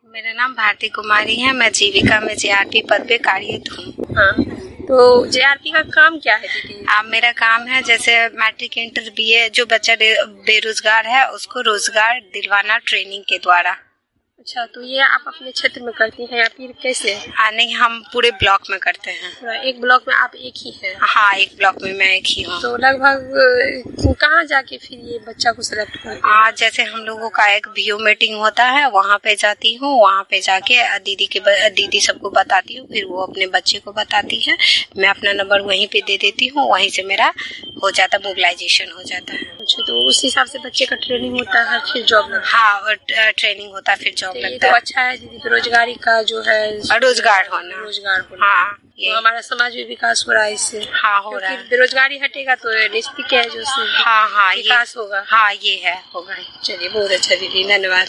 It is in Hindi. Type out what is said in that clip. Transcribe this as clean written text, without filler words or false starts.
मेरा नाम भारती कुमारी है। मैं जीविका में जेआरपी पद पे कार्यरत हूँ। हाँ, तो जेआरपी का काम क्या है दीदी? मेरा काम है जैसे मैट्रिक इंटर बीए जो बच्चा बेरोजगार है उसको रोजगार दिलवाना ट्रेनिंग के द्वारा। अच्छा, तो ये आप अपने क्षेत्र में करती हैं या फिर कैसे? नहीं, हम पूरे ब्लॉक में करते हैं। एक ब्लॉक में आप एक ही हैं? हाँ, एक ब्लॉक में मैं एक ही हूँ। तो लगभग कहाँ जाके फिर ये बच्चा को सेलेक्ट करते हैं? जैसे हम लोगों का एक वीओ मीटिंग होता है, वहाँ पे जाती हूँ। वहाँ पे जाके दीदी सबको बताती हूँ, फिर वो अपने बच्चे को बताती है। मैं अपना नंबर वहीं पे दे देती हूँ, वहीं से मेरा हो जाता, मोबिलाइजेशन हो जाता है। अच्छा, तो उस हिसाब से बच्चे का ट्रेनिंग होता है फिर जॉब लगता है? हाँ, और ट्रेनिंग होता है फिर जॉब लगता है। तो अच्छा है दीदी, बेरोजगारी का जो है रोजगार होना। हाँ, तो हमारा समाज भी विकास हो रहा है इससे। हाँ, हो रहा है। बेरोजगारी हटेगा तो निश्चित है जो हाँ, विकास होगा। हाँ, ये है, होगा। चलिए, बहुत अच्छा दीदी, धन्यवाद।